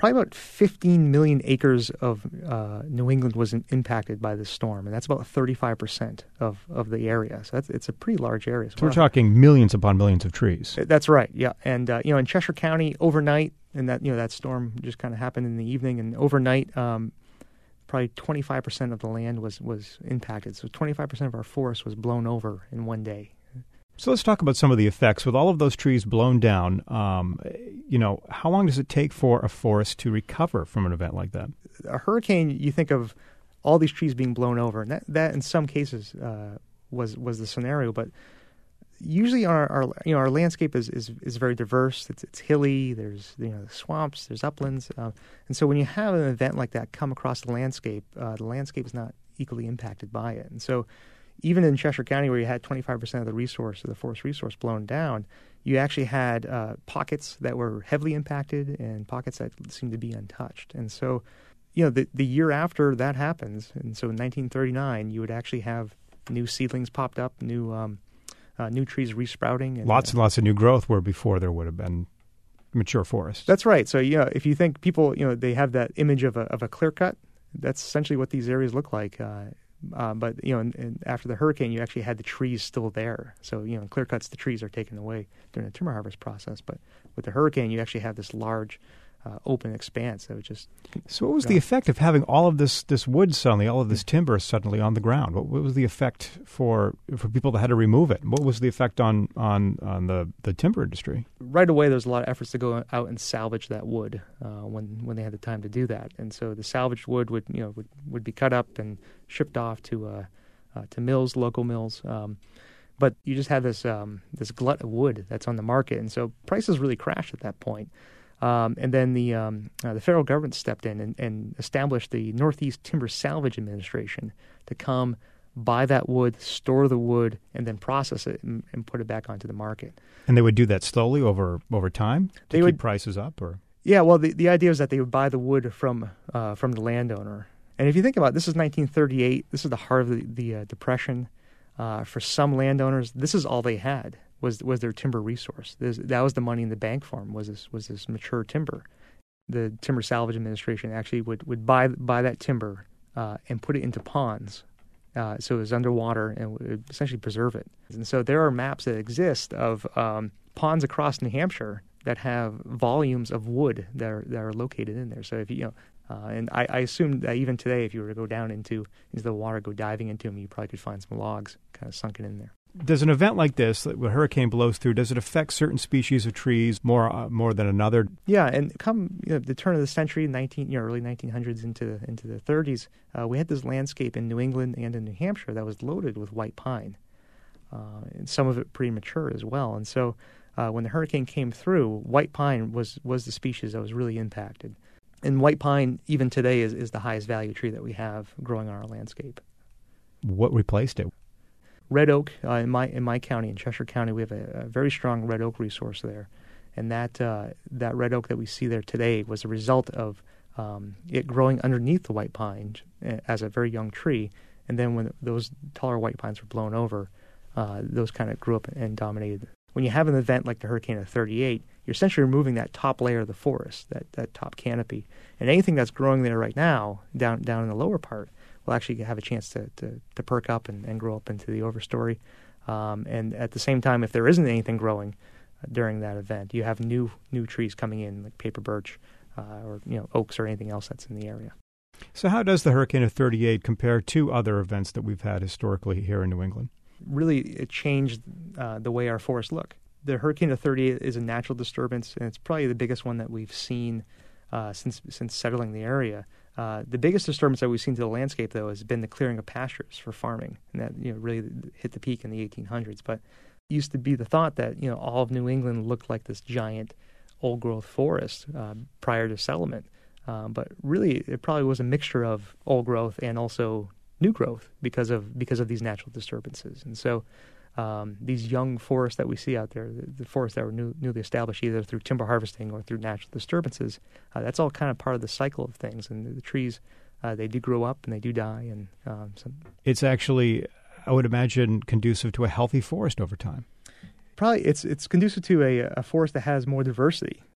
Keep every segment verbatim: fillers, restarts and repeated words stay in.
probably about fifteen million acres of uh, New England was in, impacted by this storm, and that's about thirty-five percent of, of the area. So that's, it's a pretty large area as So well. we're talking millions upon millions of trees. That's right, yeah. And, uh, you know, in Cheshire County, overnight, and that, you know, that storm just kind of happened in the evening, and overnight, um, probably twenty-five percent of the land was, was impacted. So twenty-five percent of our forest was blown over in one day. So let's talk about some of the effects. With all of those trees blown down, um, you know, how long does it take for a forest to recover from an event like that? A hurricane, you think of all these trees being blown over, and that, that in some cases uh, was was the scenario. But usually, our, our you know our landscape is, is, is very diverse. It's it's hilly. There's you know swamps. There's uplands, uh, and so when you have an event like that come across the landscape, uh, the landscape is not equally impacted by it, and so. Even in Cheshire County, where you had twenty-five percent of the resource, of the forest resource blown down, you actually had uh, pockets that were heavily impacted and pockets that seemed to be untouched. And so, you know, the, the year after that happens, and so in nineteen thirty-nine, you would actually have new seedlings popped up, new um, uh, new trees resprouting. And, lots and lots of new growth where before there would have been mature forests. That's right. So, you know, if you think people, you know, they have that image of a, of a clear cut, that's essentially what these areas look like. Uh, Uh, but, you know, and, and after the hurricane, you actually had the trees still there. So, you know, in clear cuts, the trees are taken away during the timber harvest process. But with the hurricane, you actually have this large uh, open expanse that was just... So what was gone. the effect of having all of this this wood suddenly, all of this timber suddenly on the ground? What, what was the effect for for people that had to remove it? What was the effect on, on, on the, the timber industry? Right away, there was a lot of efforts to go out and salvage that wood uh, when when they had the time to do that. And so the salvaged wood would you know would, would be cut up and shipped off to uh, uh, to mills, local mills. Um, but you just have this um, this glut of wood that's on the market, and so prices really crashed at that point. Um, and then the um, uh, the federal government stepped in and, and established the Northeast Timber Salvage Administration to come buy that wood, store the wood, and then process it and, and put it back onto the market. And they would do that slowly over over time to they keep would, prices up, or yeah. Well, the, the idea is that they would buy the wood from uh, from the landowner. And if you think about it, this is nineteen thirty-eight. This is the heart of the, the uh, Depression. Uh, for some landowners, this is all they had was was their timber resource. This, that was the money in the bank for them, was this was this mature timber. The Timber Salvage Administration actually would, would buy buy that timber uh, and put it into ponds. Uh, so it was underwater and would essentially preserve it. And so there are maps that exist of um, ponds across New Hampshire that have volumes of wood that are, that are located in there. So if you, you know, uh, and I, I assume that even today, if you were to go down into into the water, go diving into them, you probably could find some logs kind of sunken in there. Does an event like this, when a hurricane blows through, does it affect certain species of trees more uh, more than another? Yeah, and come you know, the turn of the century, nineteen you know, early nineteen hundreds into into the thirties, uh, we had this landscape in New England and in New Hampshire that was loaded with white pine, uh, and some of it pretty mature as well. And so, uh, when the hurricane came through, white pine was was the species that was really impacted. And white pine, even today, is, is the highest value tree that we have growing on our landscape. What replaced it? Red oak uh, in my in my county, in Cheshire County, we have a, a very strong red oak resource there, and that uh, that red oak that we see there today was a result of um, it growing underneath the white pine as a very young tree, and then when those taller white pines were blown over, uh, those kind of grew up and dominated. When you have an event like the hurricane of thirty-eight, you're essentially removing that top layer of the forest, that, that top canopy, and anything that's growing there right now, down down in the lower part, will actually have a chance to, to, to perk up and, and grow up into the overstory. Um, and at the same time, if there isn't anything growing uh, during that event, you have new new trees coming in, like paper birch uh, or you know oaks or anything else that's in the area. So how does the hurricane of thirty-eight compare to other events that we've had historically here in New England? Really, it changed uh, the way our forests look. The hurricane of thirty-eight is a natural disturbance, and it's probably the biggest one that we've seen uh, since since settling the area. Uh, the biggest disturbance that we've seen to the landscape, though, has been the clearing of pastures for farming, and that you know really hit the peak in the eighteen hundreds. But it used to be the thought that you know all of New England looked like this giant old-growth forest uh, prior to settlement. Um, but really, it probably was a mixture of old growth and also new growth because of because of these natural disturbances. And so um, these young forests that we see out there, the, the forests that were new, newly established either through timber harvesting or through natural disturbances, uh, that's all kind of part of the cycle of things. And the, the trees, uh, they do grow up and they do die. And um, so it's actually, I would imagine, conducive to a healthy forest over time. Probably it's it's conducive to a, a forest that has more diversity.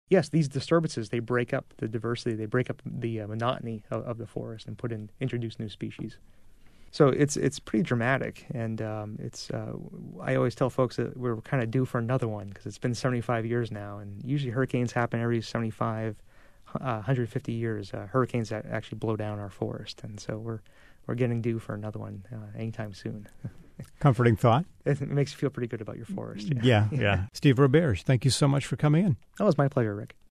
yes, these disturbances, they break up the diversity, they break up the uh, monotony of, of the forest and put in introduce new species. So it's it's pretty dramatic, and um, it's. Uh, I always tell folks that we're kind of due for another one because it's been seventy-five years now, and usually hurricanes happen every seventy-five, uh, one hundred fifty years. Uh, hurricanes that actually blow down our forest, and so we're we're getting due for another one uh, anytime soon. Comforting thought. It makes you feel pretty good about your forest. Yeah, yeah. yeah. Steve Roberge, thank you so much for coming in. That was my pleasure, Rick.